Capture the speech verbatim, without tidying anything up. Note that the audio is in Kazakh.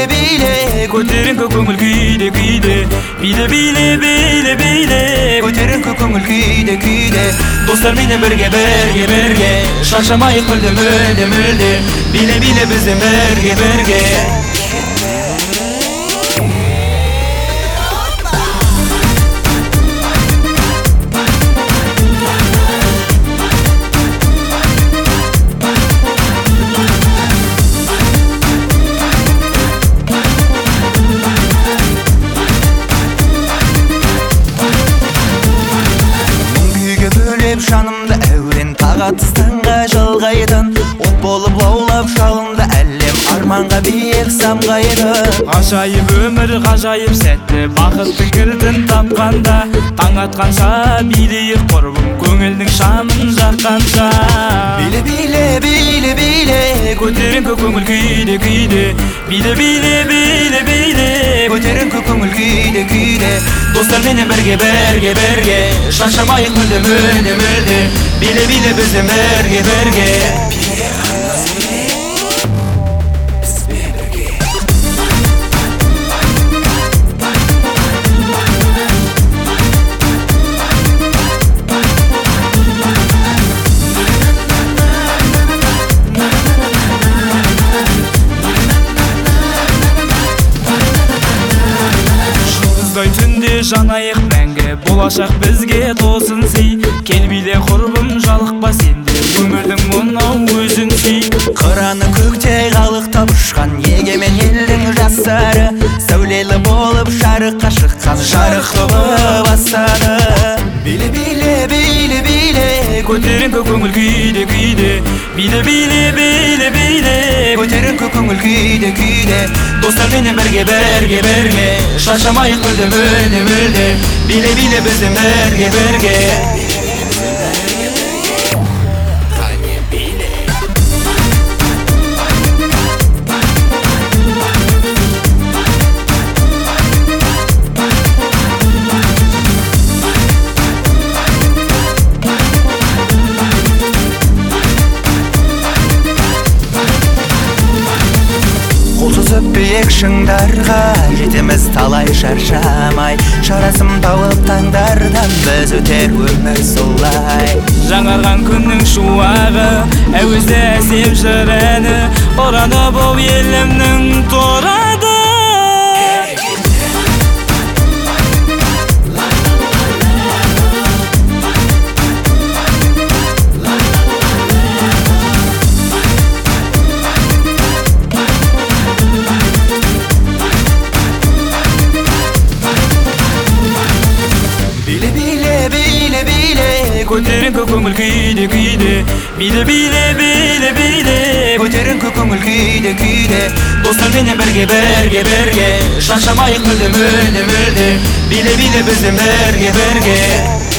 bile bile Ko'tarinki ko'ngil kuyde kuyde Bile bile bile bile Ko'tarinki ko'ngil kuyde kuyde Dostlar meni birge birge birge Şaşamayık müldü müldü müldü Bile bile bizim birge birge Şanımda evren tağatızdanға жалғайдын От болып лаулап шалынды әлем арманға биік самғайдын Ғажайып өмір, ғажайып сәтті Бақыттың кілтін тапқанда Таң атқанша билейік құрбым Көңілдің шамын жаққанша Биле биле биле биле Көтеріңкі көңіл күйде күйде Биле биле биле биле Көтеріңкі көңіл күйде күйде Достар мені бірге бірге бірге Шашамайық мүлде мүлде мүлде Биле биле біздің бірге бірге Түнде жанайық мәңгі болашақ бізге тосын сый Кел биле құрбым жалықпа сенде өмірдің мынау өзін сүй Қыраны көктей қалықтап ұшқан егемен елдің жастары Сәулелі болып жарыққа шыққан жарықты бастады Биле биле биле биле Көтеріңкі көңіл күйде күйде Биле биле биле биле Көтеріңкі көңіл күйде күйде Достар мені бірге бірге бірге Шашамайық мүлде мүлде мүлде Биле биле біздің бірге бірге Биік шыңдарға жетеміз талай шаршамай Шарасым тауып таңдардан біз өтер өмір солай Жаңарған күннің шуағы әуезді әсем жыраны Ораны бұл елімнің торады Көтеріңкі көңіл күйде күйде Биле биле биле биле Көтеріңкі көңіл күйде күйде Достар мені бірге бірге бірге Шашамайық мүлде мүлде мүлде Биле биле біздің бірге бірге